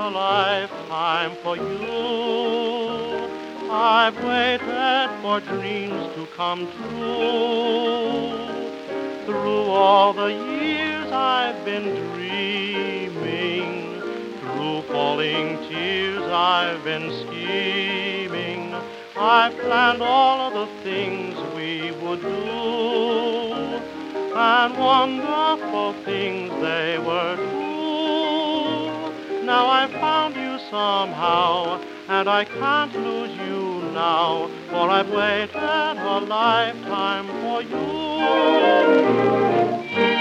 a lifetime for you. I've waited for dreams to come true. Through all the years I've been dreaming, through falling tears I've been scheming. I've planned all of the things we would do, and wonderful things they were too. Now I've found you somehow, and I can't lose you now, for I've waited a lifetime for you.